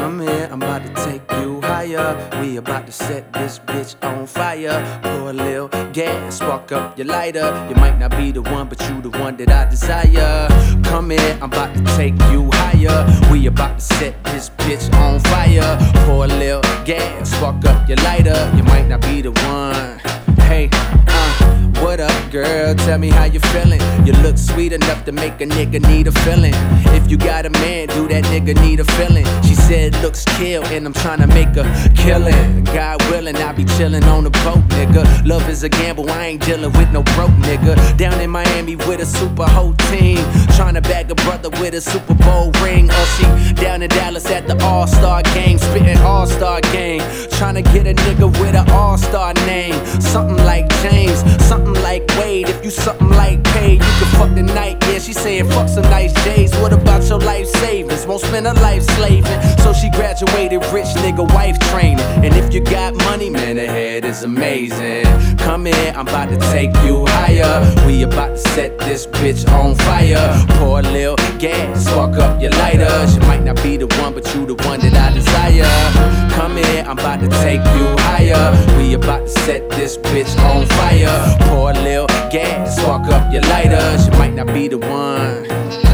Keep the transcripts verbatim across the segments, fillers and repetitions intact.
Come here, I'm about to take you higher. We about to set this bitch on fire. Pour a little gas, spark up your lighter. You might not be the one, but you the one that I desire. Come here, I'm about to take you higher. We about to set this bitch on fire. Pour a little gas, spark up your lighter. You might not be the one. Hey, uh, what up, girl? Tell me how you feeling. You look sweet enough to make a nigga need a feeling. If you got a man, do that nigga need a feeling? She said looks kill, and I'm tryna make a killing. God willing, I be chillin' on the boat, nigga. Love is a gamble, I ain't dealing with no broke nigga. Down in Miami with a super whole team, tryna bag a brother with a Super Bowl ring. Or she down in Dallas at the All-Star game, spittin' All-Star game, tryna get a nigga with an All-Star name. Something like James, something like Wade. If you something like Paid, you can fuck the night. Yeah, she saying fuck some nice J's. What about your life savings? Won't spend her life slaving. So she graduated rich nigga wife training. And if you got money, man, the head is amazing. Come here, I'm about to take you higher. We about to set this bitch on fire. Pour a little gas, spark up your lighter. She might not be the one, but you the one that I desire. Come here, I'm about to take you higher. We about to set this bitch on fire. Pour a little gas, spark up your lighter. She might not be the one.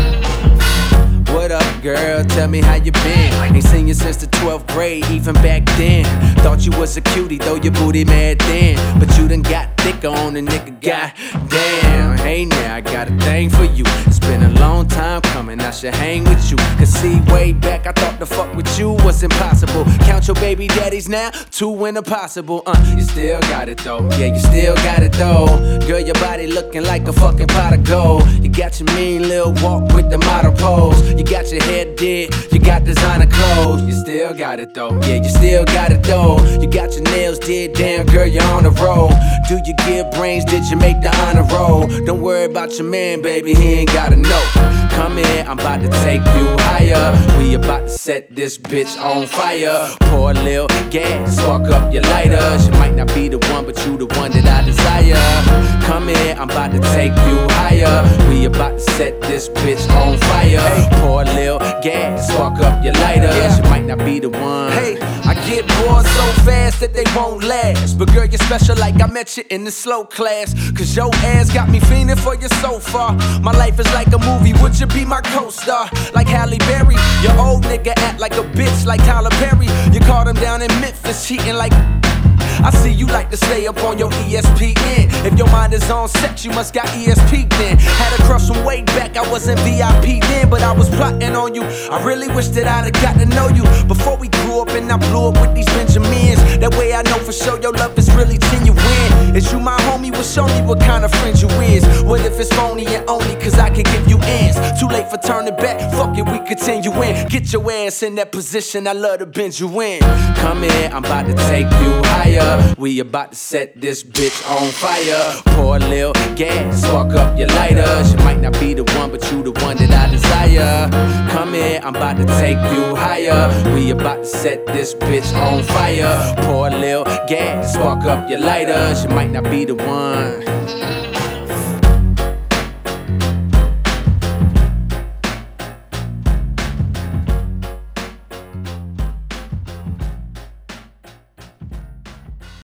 What up, girl? Tell me how you been. Ain't seen you since the twelfth grade, even back then. Thought you was a cutie, though your booty mad then. But you done got thicker on the nigga, goddamn. Hey now, I got a thing for you. It's been a long time coming, I should hang with you. Cause see, way back, I thought the fuck with you was impossible. Count your baby daddies now, two in a possible. Uh, you still got it though, yeah, you still got it though. Girl, your body looking like a fucking pot of gold. You got your mean little walk with the model pose. You got your head did, you got designer clothes. You still got it though, yeah, you still got it though. You got your nails did, damn girl, you're on the road. Do you give brains, did you make the honor roll? Don't worry about your man, baby, he ain't gotta know. Come here, I'm about to take you higher. We about to set this bitch on fire. Pour a little gas, spark up your lighter. She might not be the one, but you the one that I desire. Come here, I'm about to take you higher. We about to set this bitch on fire. Pour a little gas, spark up your lighter. Yeah, she might not be the one. Hey, I get bored so fast that they won't last. But girl, you're special like I met you in the slow class. Cause your ass got me fiending for you so far. My life is like a movie, would you be my co-star? Like Halle Berry, your old nigga act like a bitch like Tyler Perry. You caught him down in Memphis cheating like I see you like to stay up on your E S P N. If your mind is on sex, you must got E S P then. Had a crush from way back, I wasn't V I P then, but I was plotting on you. I really wish that I'd have got to know you before we grew up and I blew up with these Benjamins. That way I know for sure your love is really genuine. Is you my homie? Well, show me what kind of friend you is. What if it's phony and only cause I can give you ends? Too late for turning back, fuck it, we continue in. Get your ass in that position, I love to bend you in. Come here, I'm about to take you higher. We about to set this bitch on fire. Pour a little gas, spark up your lighter. She might not be the one, but you the one that I desire. Come here, I'm about to take you higher. We about to set this bitch on fire. Pour a little gas, spark up your lighter. She might not be the one.